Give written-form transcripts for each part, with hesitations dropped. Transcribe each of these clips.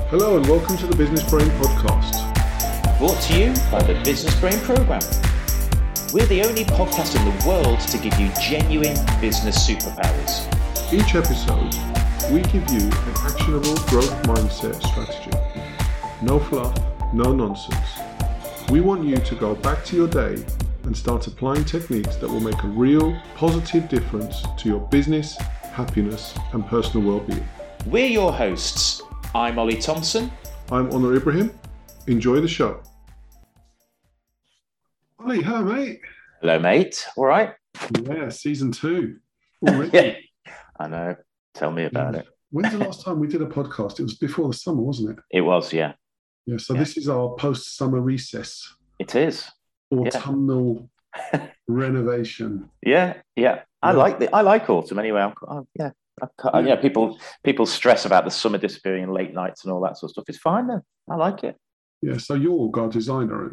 Hello and welcome to the Business Brain Podcast. Brought to you by the Business Brain Program. We're the only podcast in the world to give you genuine business superpowers. Each episode, we give you an actionable growth mindset strategy. No fluff, no nonsense. We want you to go back to your day and start applying techniques that will make a real positive difference to your business, happiness, and personal well-being. We're your hosts. I'm Ollie Thompson. I'm Honor Ibrahim. Enjoy the show. Ollie, hello, mate. Hello, mate. All right? Yeah, season 2 already. Yeah, I know. Tell me about it. When's the last time we did a podcast? It was before the summer, wasn't it? It was, yeah. Yeah, so this is our post-summer recess. It is. Autumnal renovation. Yeah. I like autumn anyway. People stress about the summer disappearing and late nights and all that sort of stuff. It's fine though. I like it. Yeah. So Jorg, our designer,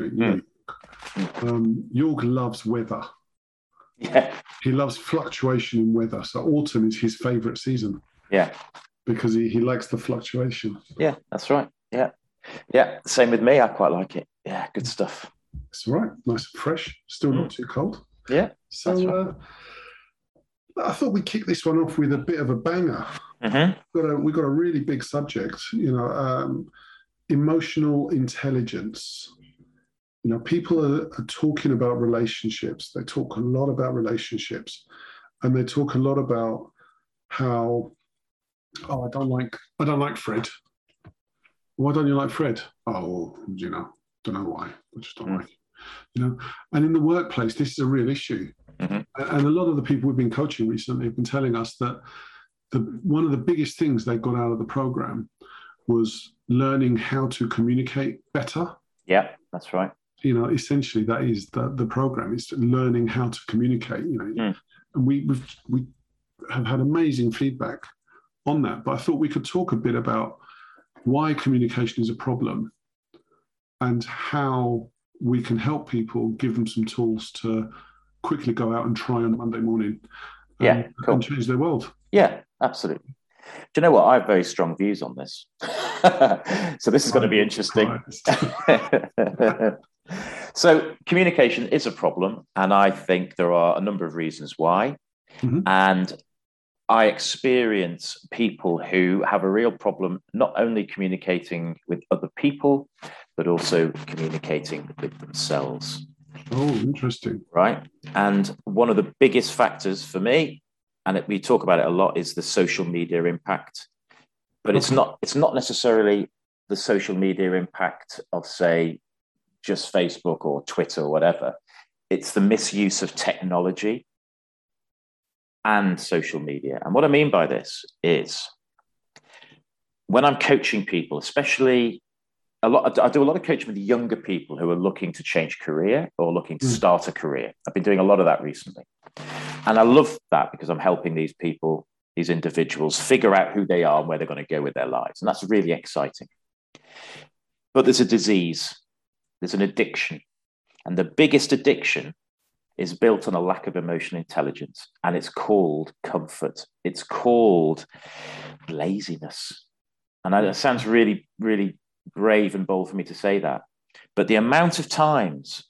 Jorg loves weather. Yeah. He loves fluctuation in weather. So autumn is his favourite season. Yeah. Because he likes the fluctuation. Yeah, that's right. Yeah. Yeah. Same with me. I quite like it. Yeah, good stuff. It's all right. Nice and fresh. Still not too cold. Yeah. So right. I thought we'd kick this one off with a bit of a banger. Mm-hmm. We've got a really big subject, emotional intelligence. People are talking about relationships. They talk a lot about relationships, and they talk a lot about how, I don't like Fred. Why don't you like Fred? Oh, don't know why. I just don't like him. And in the workplace, this is a real issue. Mm-hmm. And a lot of the people we've been coaching recently have been telling us that one of the biggest things they got out of the program was learning how to communicate better. Yeah, that's right. Essentially that is the program, is learning how to communicate. And we have had amazing feedback on that. But I thought we could talk a bit about why communication is a problem and how we can help people, give them some tools to quickly go out and try on Monday morning and change their world. Yeah, absolutely. Do you know what? I have very strong views on this. So this is going to be interesting. So communication is a problem, and I think there are a number of reasons why. Mm-hmm. And I experience people who have a real problem not only communicating with other people, but also communicating with themselves. Oh, interesting. Right. And one of the biggest factors for me, and we talk about it a lot, is the social media impact. But it's not necessarily the social media impact of, say, just Facebook or Twitter or whatever. It's the misuse of technology and social media. And what I mean by this is when I'm coaching people, especially I do a lot of coaching with younger people who are looking to change career or looking to start a career. I've been doing a lot of that recently. And I love that because I'm helping these people, these individuals, figure out who they are and where they're going to go with their lives. And that's really exciting. But there's a disease, there's an addiction. And the biggest addiction is built on a lack of emotional intelligence. And it's called comfort. It's called laziness. And that sounds really, really brave and bold for me to say that. But the amount of times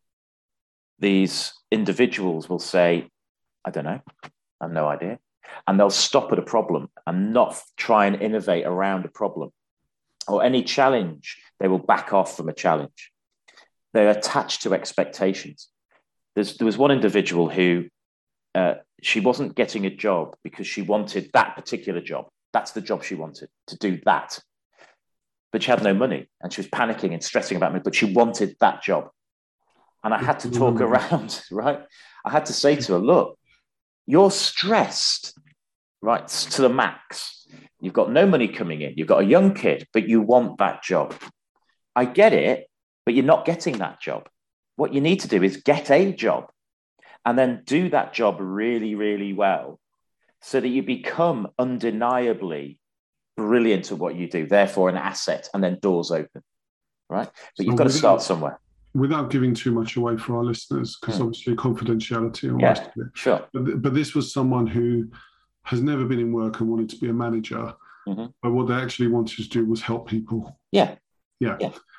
these individuals will say, I don't know, I have no idea. And they'll stop at a problem and not try and innovate around a problem. Or any challenge, they will back off from a challenge. They're attached to expectations. There was one individual who she wasn't getting a job because she wanted that particular job. That's the job she wanted, to do that. But she had no money and she was panicking and stressing about me, but she wanted that job. And I had to talk around, right? I had to say to her, look, you're stressed, right, to the max. You've got no money coming in. You've got a young kid, but you want that job. I get it, but you're not getting that job. What you need to do is get a job and then do that job really, really well so that you become undeniably brilliant at what you do, therefore an asset, and then doors open, right? But you've got to start somewhere. Without giving too much away for our listeners, because obviously confidentiality and all rest of it. Sure. But this was someone who has never been in work and wanted to be a manager But what they actually wanted to do was help people. Yeah. Yeah.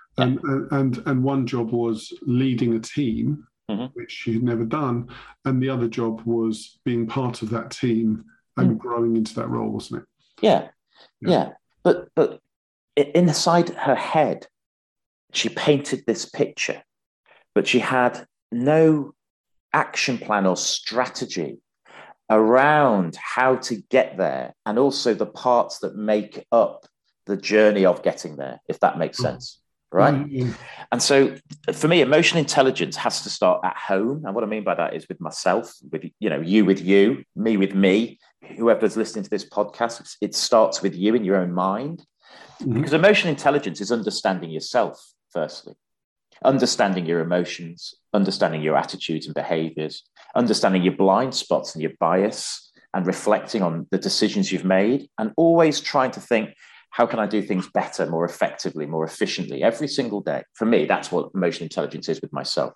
And one job was leading a team, which she had never done. And the other job was being part of that team and growing into that role, wasn't it? Yeah. But inside her head, she painted this picture, but she had no action plan or strategy around how to get there, and also the parts that make up the journey of getting there, if that makes sense. Right. And so for me, emotional intelligence has to start at home. And what I mean by that is with myself, with, you with you, me with me, whoever's listening to this podcast, it starts with you in your own mind. Because emotional intelligence is understanding yourself, firstly, understanding your emotions, understanding your attitudes and behaviors, understanding your blind spots and your bias, and reflecting on the decisions you've made, and always trying to think, how can I do things better, more effectively, more efficiently every single day? For me, that's what emotional intelligence is with myself.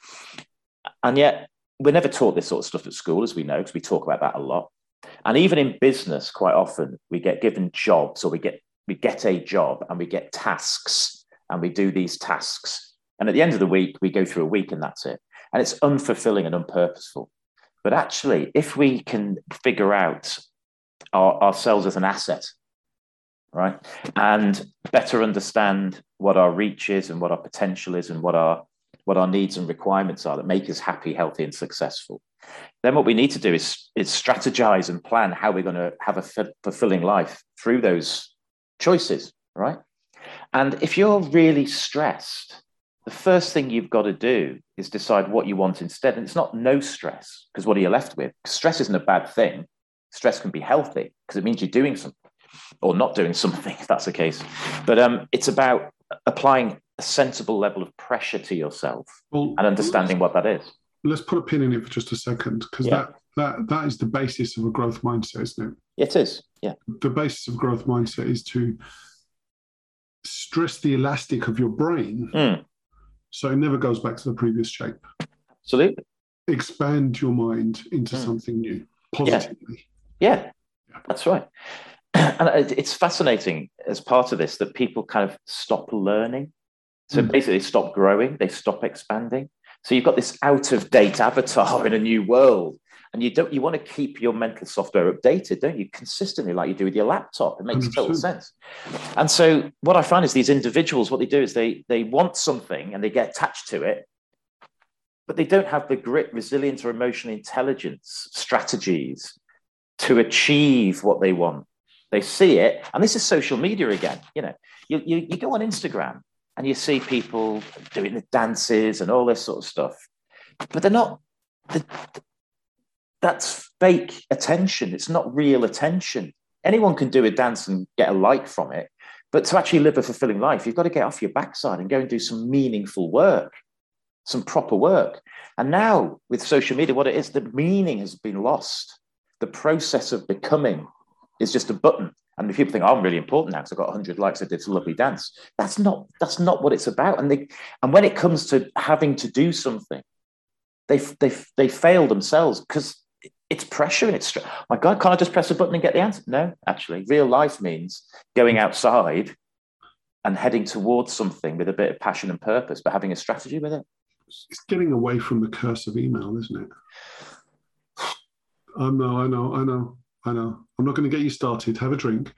And yet we're never taught this sort of stuff at school, as we know, because we talk about that a lot. And even in business, quite often we get given jobs, or we get a job and we get tasks, and we do these tasks. And at the end of the week, we go through a week and that's it. And it's unfulfilling and unpurposeful. But actually, if we can figure out ourselves as an asset, right, and better understand what our reach is and what our potential is and what our needs and requirements are that make us happy, healthy, and successful, then what we need to do is strategize and plan how we're going to have a fulfilling life through those choices, right? And if you're really stressed, the first thing you've got to do is decide what you want instead. And it's not no stress, because what are you left with? Stress isn't a bad thing. Stress can be healthy because it means you're doing something or not doing something, if that's the case. But it's about applying a sensible level of pressure to yourself and understanding what that is. Let's put a pin in it for just a second, because that is the basis of a growth mindset, isn't it? It is, yeah. The basis of growth mindset is to stress the elastic of your brain so it never goes back to the previous shape. Absolutely. Expand your mind into something new, positively. Yeah, that's right. And it's fascinating as part of this that people kind of stop learning. So basically they stop growing, they stop expanding. So you've got this out-of-date avatar in a new world, and you want to keep your mental software updated, don't you? Consistently, like you do with your laptop. It makes 100%. Total sense. And so what I find is these individuals, what they do is they want something and they get attached to it, but they don't have the grit, resilience, or emotional intelligence strategies to achieve what they want. They see it, and this is social media again. You go on Instagram and you see people doing the dances and all this sort of stuff, but they're not. That's fake attention. It's not real attention. Anyone can do a dance and get a like from it, but to actually live a fulfilling life, you've got to get off your backside and go and do some meaningful work, some proper work. And now with social media, what it is, the meaning has been lost. The process of becoming is just a button. And if people think, oh, I'm really important now because I got 100 likes, I did a lovely dance. That's not what it's about. And when it comes to having to do something, they fail themselves because it's pressure and it's, my God, can't I just press a button and get the answer? No, actually, real life means going outside and heading towards something with a bit of passion and purpose, but having a strategy with it. It's getting away from the curse of email, isn't it? I know. I'm not going to get you started. Have a drink.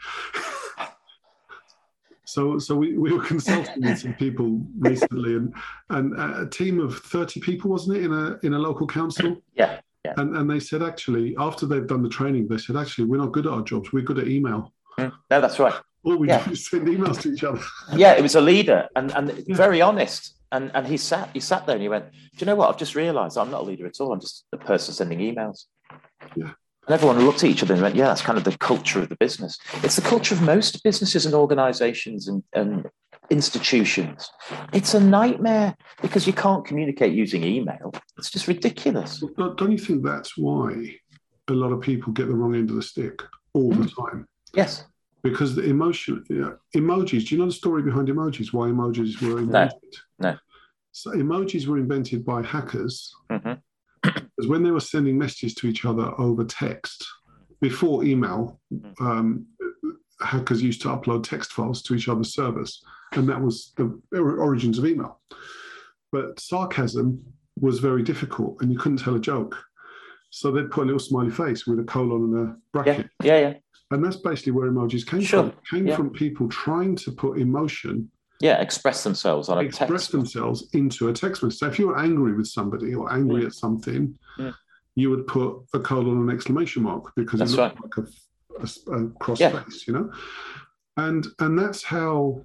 So we were consulting with some people recently, and a team of 30 people, wasn't it, in a local council? Yeah. And they said, actually, after they've done the training, they said, actually, we're not good at our jobs. We're good at email. No, that's right. All we do is send emails to each other. Yeah, it was a leader and very honest. And he sat there and he went, do you know what? I've just realised I'm not a leader at all. I'm just a person sending emails. Yeah. And everyone looked at each other and went, yeah, that's kind of the culture of the business. It's the culture of most businesses and organisations and institutions. It's a nightmare because you can't communicate using email. It's just ridiculous. Don't you think that's why a lot of people get the wrong end of the stick all the time? Yes. Because the emojis, do you know the story behind emojis, why emojis were invented? No. So emojis were invented by hackers. Mm-hmm. Because when they were sending messages to each other over text, before email, hackers used to upload text files to each other's servers, and that was the origins of email. But sarcasm was very difficult, and you couldn't tell a joke. So they'd put a little smiley face with a colon and a bracket. Yeah. And that's basically where emojis came from. It came from people trying to put emotion. Yeah, express themselves on a text. Express themselves into a text message. So if you were angry with somebody or angry at something, you would put a colon and an exclamation mark because it looked like a cross face, you know? And that's how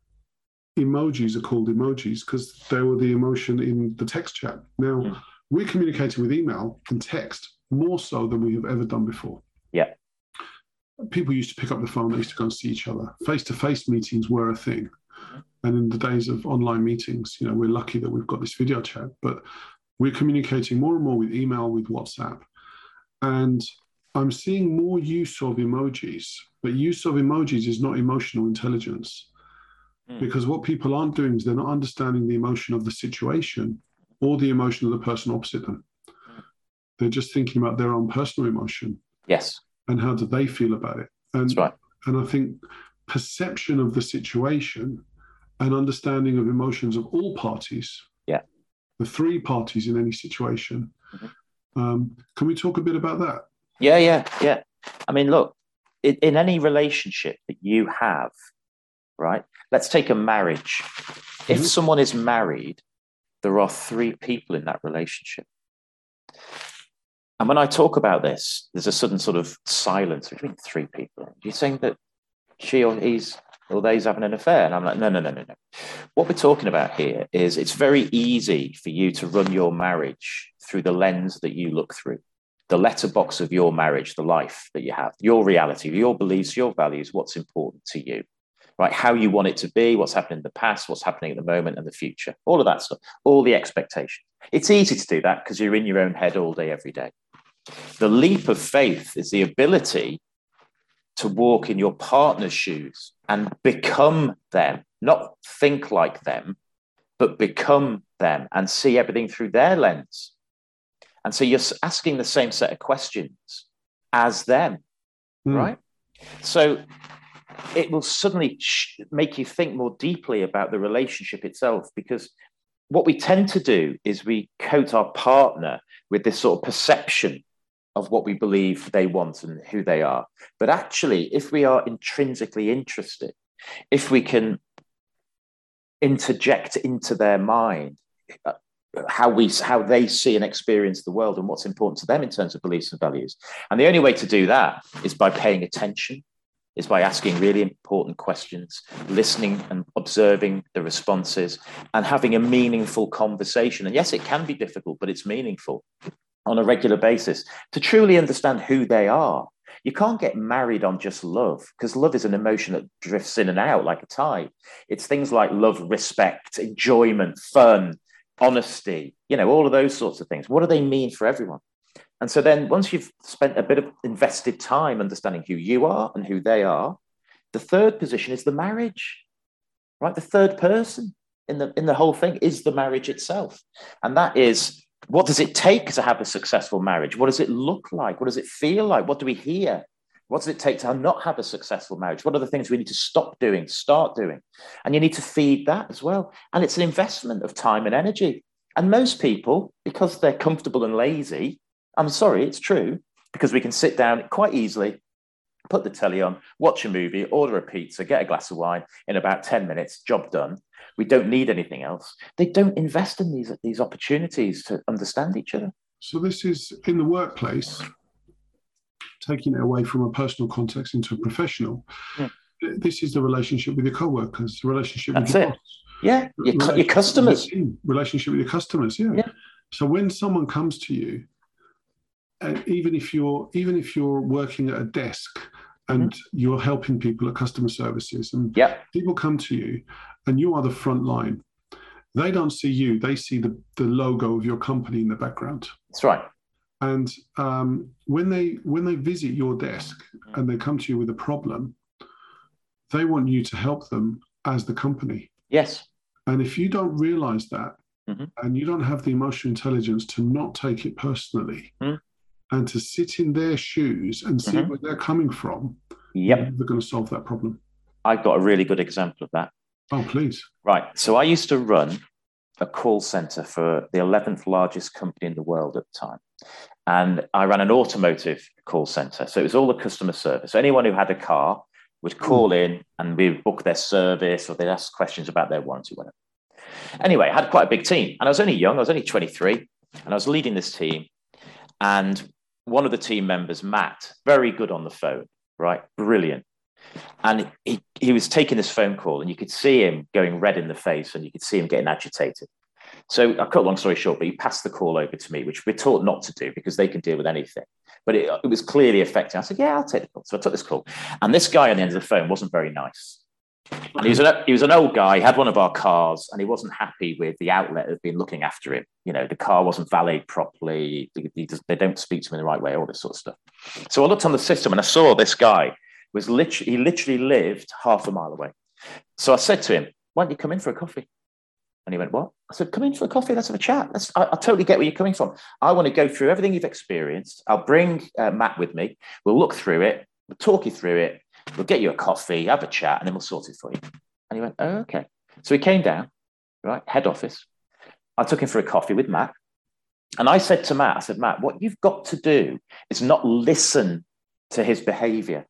emojis are called emojis, because they were the emotion in the text chat. Now, we're communicating with email and text more so than we have ever done before. Yeah. People used to pick up the phone, they used to go and see each other. Face-to-face meetings were a thing. And in the days of online meetings, you know, we're lucky that we've got this video chat, but we're communicating more and more with email, with WhatsApp. And I'm seeing more use of emojis, but use of emojis is not emotional intelligence. Because what people aren't doing is they're not understanding the emotion of the situation or the emotion of the person opposite them. They're just thinking about their own personal emotion. Yes. And how do they feel about it? And, that's right. And I think perception of the situation and understanding of emotions of all parties, the three parties in any situation. Can we talk a bit about that? Yeah. I mean, look, in any relationship that you have, right? Let's take a marriage. If someone is married, there are three people in that relationship. And when I talk about this, there's a sudden sort of silence between three people. You're saying that she or he's or they's having an affair? And I'm like, no. What we're talking about here is it's very easy for you to run your marriage through the lens that you look through, the letterbox of your marriage, the life that you have, your reality, your beliefs, your values, what's important to you, right? How you want it to be, what's happening in the past, what's happening at the moment and the future, all of that stuff, all the expectations. It's easy to do that because you're in your own head all day, every day. The leap of faith is the ability to walk in your partner's shoes and become them, not think like them, but become them and see everything through their lens. And so you're asking the same set of questions as them, right? So it will suddenly make you think more deeply about the relationship itself, because what we tend to do is we coat our partner with this sort of perception of what we believe they want and who they are. But actually, if we are intrinsically interested, if we can interject into their mind how they see and experience the world and what's important to them in terms of beliefs and values. And the only way to do that is by paying attention, is by asking really important questions, listening and observing the responses, and having a meaningful conversation. And yes, it can be difficult, but it's meaningful on a regular basis to truly understand who they are. You can't get married on just love, because love is an emotion that drifts in and out like a tide. It's things like love, respect, enjoyment, fun, honesty, all of those sorts of things. What do they mean for everyone? And so then once you've spent a bit of invested time understanding who you are and who they are, the third position is the marriage, right? The third person in the whole thing is the marriage itself. And that is, what does it take to have a successful marriage? What does it look like? What does it feel like? What do we hear? What does it take to not have a successful marriage? What are the things we need to stop doing, start doing? And you need to feed that as well. And it's an investment of time and energy. And most people, because they're comfortable and lazy, I'm sorry, it's true, because we can sit down quite easily, put the telly on, watch a movie, order a pizza, get a glass of wine in about 10 minutes, job done. We don't need anything else. They don't invest in these opportunities to understand each other. So this is in the workplace, taking it away from a personal context into a professional. This is the relationship with your co-workers, the relationship with your boss. Yeah, your customers. Relationship with your customers, yeah. So when someone comes to you, and even if you're working at a desk and you're helping people at customer services, and people come to you and you are the front line, they don't see you, they see the logo of your company in the background. That's right. And when they visit your desk and they come to you with a problem, they want you to help them as the company. Yes. And if you don't realize that, and you don't have the emotional intelligence to not take it personally, and to sit in their shoes and see where they're coming from, you're Yep. never going to solve that problem. I've got a really good example of that. Oh, please. Right. So I used to run a call center for the 11th largest company in the world at the time. And I ran an automotive call center. So it was all the customer service. So anyone who had a car would call in and we would book their service or they'd ask questions about their warranty, whatever. Anyway, I had quite a big team and I was only young. I was only 23 and I was leading this team. And one of the team members, Matt, very good on the phone, right? Brilliant. And he was taking this phone call and you could see him going red in the face and you could see him getting agitated. So I cut a long story short, but he passed the call over to me, which we're taught not to do because they can deal with anything. But it was clearly affecting. I said, yeah, I'll take the call. So I took this call. And this guy on the end of the phone wasn't very nice. And he was an old guy, he had one of our cars, and he wasn't happy with the outlet that had been looking after him. You know, the car wasn't valeted properly. They don't speak to him in the right way, all this sort of stuff. So I looked on the system and I saw this guy he literally lived half a mile away. So I said to him, why don't you come in for a coffee? And he went, what? I said, come in for a coffee. Let's have a chat. I totally get where you're coming from. I want to go through everything you've experienced. I'll bring Matt with me. We'll look through it. We'll talk you through it. We'll get you a coffee, have a chat, and then we'll sort it for you. And he went, oh, okay. So he came down, right, head office. I took him for a coffee with Matt. And I said to Matt, I said, Matt, what you've got to do is not listen to his behavior,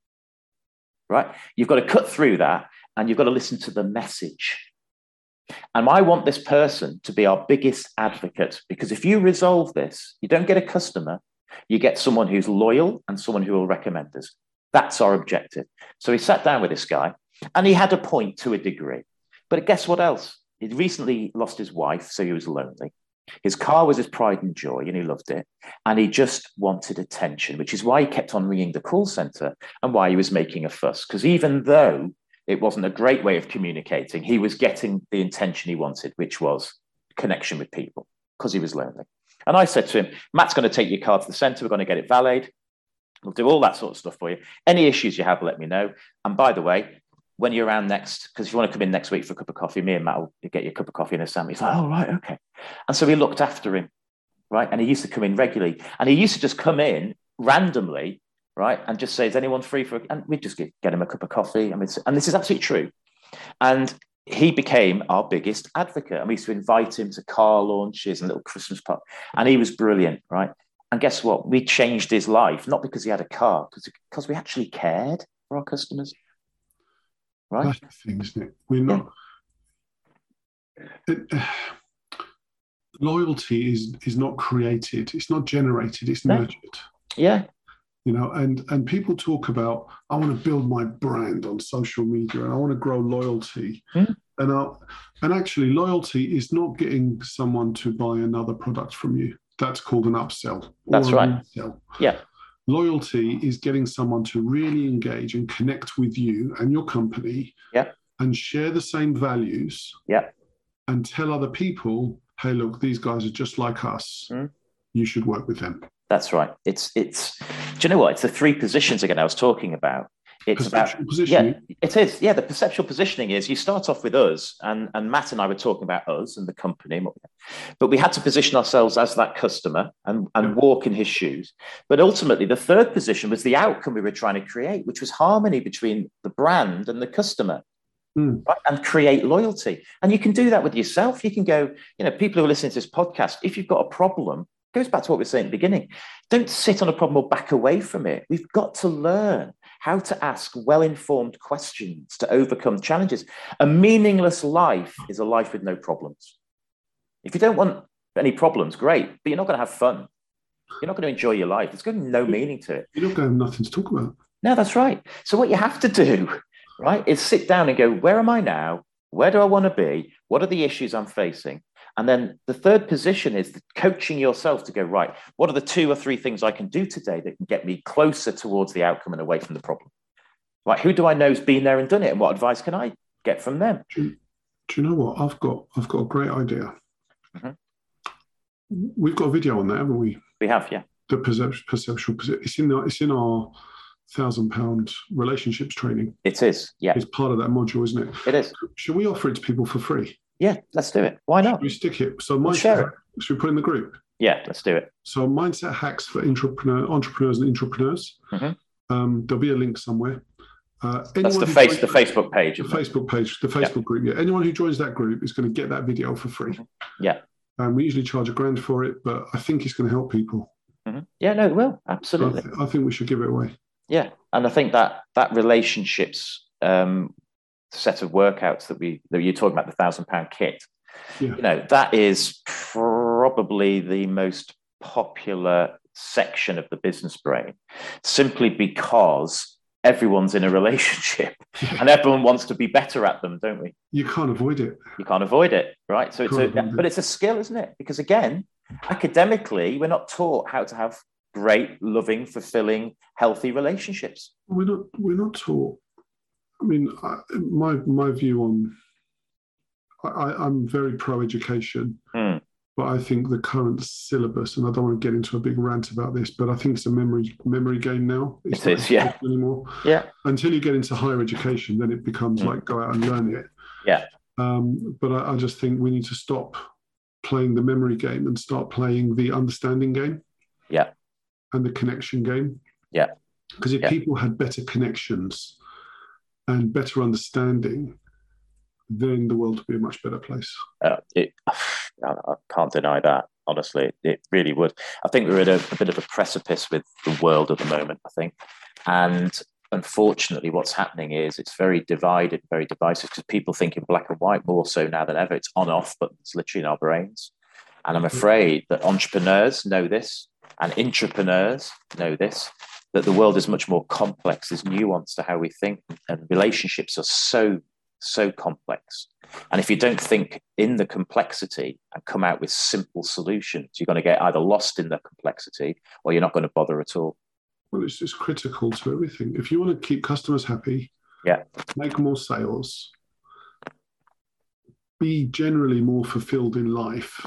right? You've got to cut through that and you've got to listen to the message. And I want this person to be our biggest advocate, because if you resolve this, you don't get a customer, you get someone who's loyal and someone who will recommend us. That's our objective. So he sat down with this guy and he had a point to a degree. But guess what else? He'd recently lost his wife, so he was lonely. His car was his pride and joy and he loved it. And he just wanted attention, which is why he kept on ringing the call center and why he was making a fuss. Because even though it wasn't a great way of communicating, he was getting the intention he wanted, which was connection with people, because he was lonely. And I said to him, Matt's going to take your car to the center. We're going to get it valeted. We'll do all that sort of stuff for you. Any issues you have, let me know. And by the way, when you're around next, because if you want to come in next week for a cup of coffee, me and Matt will get you a cup of coffee and a sandwich. He's like, oh, right, okay. And so we looked after him, right? And he used to come in regularly. And he used to just come in randomly, right? And just say, is anyone free for, and we'd just get him a cup of coffee. And this is absolutely true. And he became our biggest advocate. And we used to invite him to car launches and little Christmas parties. And he was brilliant, right? And guess what? We changed his life, not because he had a car, because we actually cared for our customers. Right? That's the thing, isn't it? We're not. Loyalty is not created. It's not generated. It's nurtured. Yeah. You know, and people talk about, I want to build my brand on social media and I want to grow loyalty. And actually, loyalty is not getting someone to buy another product from you. That's called an upsell. That's right. Resell. Yeah. Loyalty is getting someone to really engage and connect with you and your company. Yeah. And share the same values. Yeah. And tell other people, hey, look, these guys are just like us. You should work with them. That's right. It's. Do you know what? It's the three positions again I was talking about. It's about positioning. Yeah, it is. Yeah, the perceptual positioning is you start off with us, and Matt and I were talking about us and the company, but we had to position ourselves as that customer and walk in his shoes. But ultimately, the third position was the outcome we were trying to create, which was harmony between the brand and the customer. Right? And create loyalty. And you can do that with yourself. You can go, people who are listening to this podcast, if you've got a problem, it goes back to what we were saying at the beginning. Don't sit on a problem or back away from it. We've got to learn how to ask well-informed questions to overcome challenges. A meaningless life is a life with no problems. If you don't want any problems, great, but you're not going to have fun. You're not going to enjoy your life. There's going to be no meaning to it. You're not going to have nothing to talk about. No, that's right. So what you have to do, right, is sit down and go, where am I now? Where do I want to be? What are the issues I'm facing? And then the third position is coaching yourself to go, right, what are the 2 or 3 things I can do today that can get me closer towards the outcome and away from the problem? Right, who do I know has been there and done it? And what advice can I get from them? Do you know what? I've got a great idea. We've got a video on that, haven't we? We have, yeah. The perceptual position. It's in our £1,000 relationships training. It is, yeah. It's part of that module, isn't it? It is. Should we offer it to people for free? Yeah, let's do it. Why not? Should we stick it? So share it. Should we put it in the group? Yeah, let's do it. So mindset hacks for entrepreneurs and intrapreneurs. There'll be a link somewhere. That's the Facebook page. The Facebook page, the Facebook group. Yeah, anyone who joins that group is going to get that video for free. Yeah. We usually charge $1,000 for it, but I think it's going to help people. Yeah, no, it will, absolutely. I think we should give it away. Yeah, and I think that relationships set of workouts that you're talking about, the £1,000 kit. Yeah. That is probably the most popular section of the business brain, simply because everyone's in a relationship and everyone wants to be better at them, don't we? You can't avoid it. You can't avoid it, right? So but it's a skill, isn't it? Because again, academically, we're not taught how to have great, loving, fulfilling, healthy relationships. We're not taught. I mean, my view on, I'm very pro-education, but I think the current syllabus, and I don't want to get into a big rant about this, but I think it's a memory game now. It is, yeah. Anymore. Yeah. Until you get into higher education, then it becomes like go out and learn it. Yeah. But I just think we need to stop playing the memory game and start playing the understanding game. Yeah. And the connection game. Yeah. Because if people had better connections and better understanding, then the world would be a much better place. I can't deny that, honestly. It really would. I think we're at a bit of a precipice with the world at the moment, I think. And unfortunately, what's happening is it's very divided, very divisive, because people think in black and white more so now than ever. It's on-off, but it's literally in our brains. And I'm afraid that entrepreneurs know this, and intrapreneurs know this, that the world is much more complex. There's nuance to how we think, and relationships are so complex. And if you don't think in the complexity and come out with simple solutions, you're going to get either lost in the complexity or you're not going to bother at all. Well, it's just critical to everything. If you want to keep customers happy, make more sales, be generally more fulfilled in life,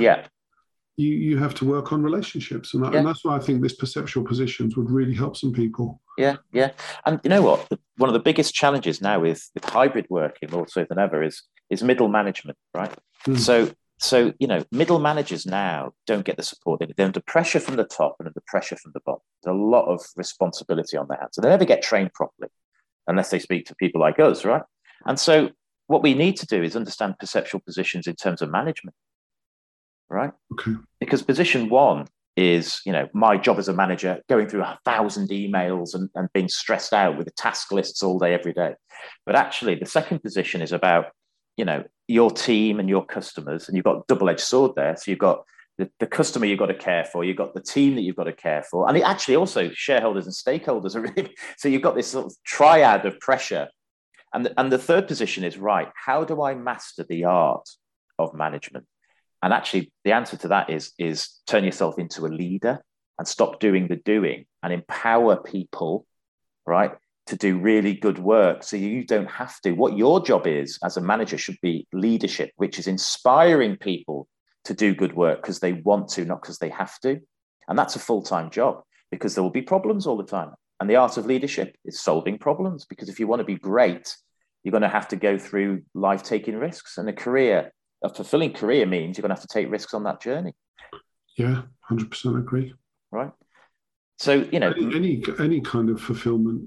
you have to work on relationships. And that's why I think this perceptual positions would really help some people. Yeah. And you know what? One of the biggest challenges now with hybrid working more so than ever is middle management, right? So, middle managers now don't get the support. They're under pressure from the top and under pressure from the bottom. There's a lot of responsibility on their hands. So they never get trained properly unless they speak to people like us, right? And so what we need to do is understand perceptual positions in terms of management, right? Okay. Because position one is, my job as a manager, going through 1,000 emails and being stressed out with the task lists all day, every day. But actually, the second position is about, your team and your customers, and you've got a double-edged sword there. So you've got the customer you've got to care for, you've got the team that you've got to care for, and it actually also shareholders and stakeholders are really, so you've got this sort of triad of pressure. And the third position is, right, how do I master the art of management? And actually, the answer to that is turn yourself into a leader and stop doing the doing and empower people, right, to do really good work. So you don't have to. What your job is as a manager should be leadership, which is inspiring people to do good work because they want to, not because they have to. And that's a full-time job because there will be problems all the time. And the art of leadership is solving problems, because if you want to be great, you're going to have to go through life taking risks, and a fulfilling career means you're going to have to take risks on that journey. Yeah, 100% agree. Right. So, any kind of fulfillment.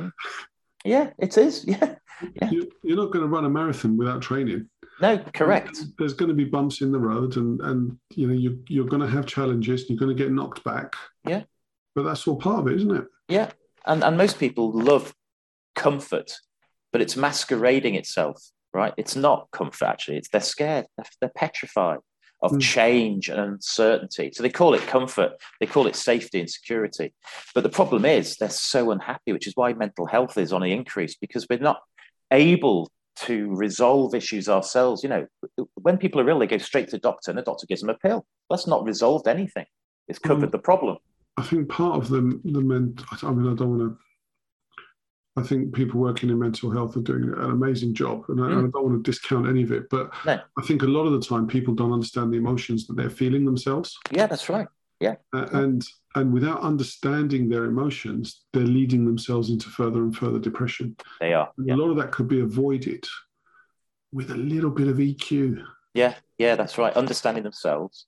Yeah, it is. Yeah. You're not going to run a marathon without training. No, correct. There's going to be bumps in the road, and you're going to have challenges. You're going to get knocked back. Yeah. But that's all part of it, isn't it? Yeah. And most people love comfort, but it's masquerading itself. Right? It's not comfort, actually. They're scared. They're petrified of change and uncertainty. So they call it comfort. They call it safety and security. But the problem is they're so unhappy, which is why mental health is on the increase, because we're not able to resolve issues ourselves. When people are ill, they go straight to the doctor and the doctor gives them a pill. That's not resolved anything. It's covered the problem. I think part of I think people working in mental health are doing an amazing job, and I don't want to discount any of it, but I think a lot of the time people don't understand the emotions that they're feeling themselves. Yeah, that's right. Yeah. And without understanding their emotions, they're leading themselves into further and further depression. They are. A lot of that could be avoided with a little bit of EQ. Yeah, that's right. Understanding themselves,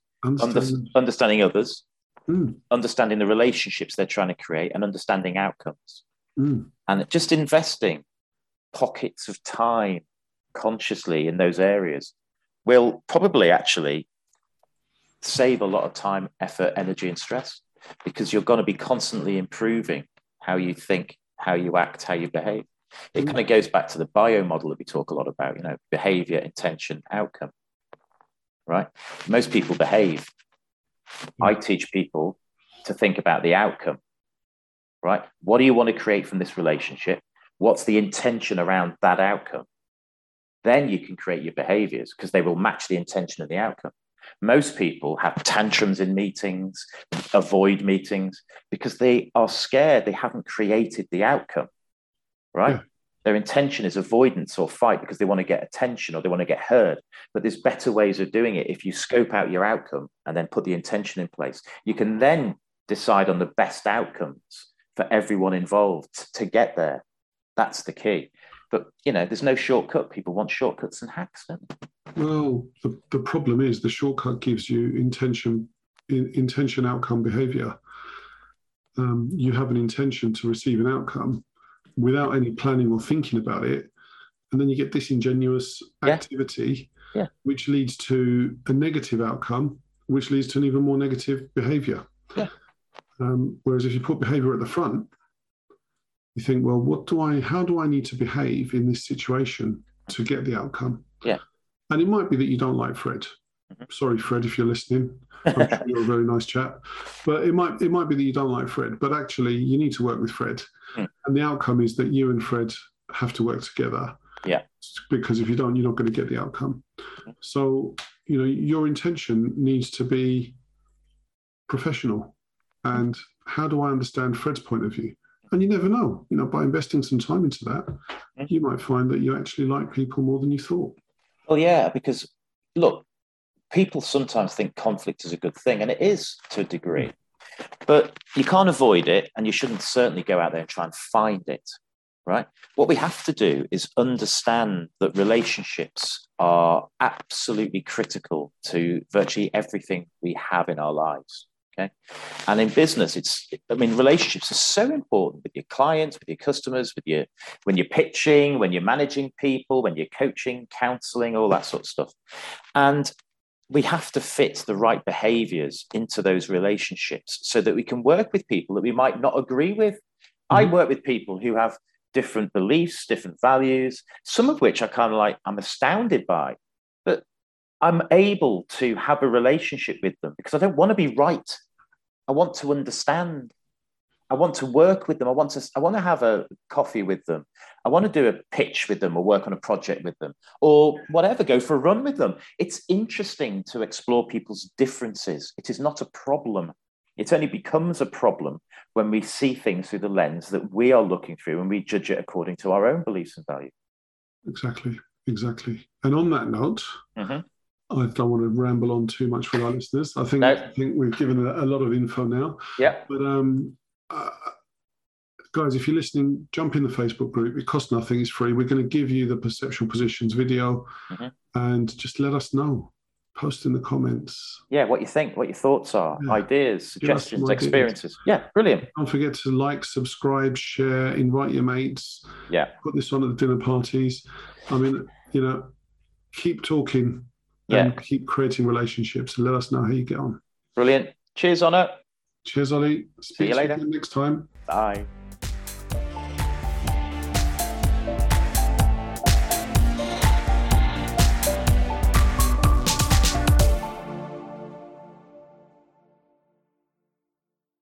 understanding others, understanding the relationships they're trying to create, and understanding outcomes. And just investing pockets of time consciously in those areas will probably actually save a lot of time, effort, energy, and stress, because you're going to be constantly improving how you think, how you act, how you behave. It kind of goes back to the bio model that we talk a lot about, behavior, intention, outcome, right? Most people behave. I teach people to think about the outcome, right? What do you want to create from this relationship? What's the intention around that outcome? Then you can create your behaviors, because they will match the intention of the outcome. Most people have tantrums in meetings, avoid meetings, because they are scared they haven't created the outcome, right? Yeah. Their intention is avoidance or fight because they want to get attention or they want to get heard. But there's better ways of doing it. If you scope out your outcome and then put the intention in place, you can then decide on the best outcomes for everyone involved to get there. That's the key. But, there's no shortcut. People want shortcuts and hacks, don't they? Well, the problem is the shortcut gives you intention, outcome, behavior. You have an intention to receive an outcome without any planning or thinking about it. And then you get disingenuous activity, which leads to a negative outcome, which leads to an even more negative behavior. Yeah. Whereas if you put behavior at the front, you think, well, how do I need to behave in this situation to get the outcome? Yeah. And it might be that you don't like Fred. Mm-hmm. Sorry, Fred, if you're listening. I'm sure you're a very nice chap. But it might be that you don't like Fred, but actually you need to work with Fred. Mm. And the outcome is that you and Fred have to work together. Yeah. Because if you don't, you're not going to get the outcome. Mm-hmm. So, your intention needs to be professional. And how do I understand Fred's point of view? And you never know, by investing some time into that, you might find that you actually like people more than you thought. Well, yeah, because look, people sometimes think conflict is a good thing, and it is to a degree, but you can't avoid it, and you shouldn't certainly go out there and try and find it, right? What we have to do is understand that relationships are absolutely critical to virtually everything we have in our lives. Okay. And in business, relationships are so important with your clients, with your customers, when you're pitching, when you're managing people, when you're coaching, counseling, all that sort of stuff. And we have to fit the right behaviors into those relationships so that we can work with people that we might not agree with. Mm-hmm. I work with people who have different beliefs, different values, some of which I'm astounded by, but I'm able to have a relationship with them because I don't want to be right. I want to understand. I want to work with them. I want to have a coffee with them. I want to do a pitch with them or work on a project with them or whatever, go for a run with them. It's interesting to explore people's differences. It is not a problem. It only becomes a problem when we see things through the lens that we are looking through and we judge it according to our own beliefs and values. Exactly. And on that note, I don't want to ramble on too much for our listeners. I think we've given a lot of info now. Yeah. But guys, if you're listening, jump in the Facebook group. It costs nothing. It's free. We're going to give you the Perceptual Positions video and just let us know. Post in the comments. Yeah, what you think, what your thoughts are, ideas, suggestions, experiences. Yeah, brilliant. Don't forget to like, subscribe, share, invite your mates. Yeah. Put this on at the dinner parties. Keep talking and keep creating relationships and let us know how you get on. Brilliant. Cheers, Honor. Cheers, Ollie. See you later. Next time. Bye.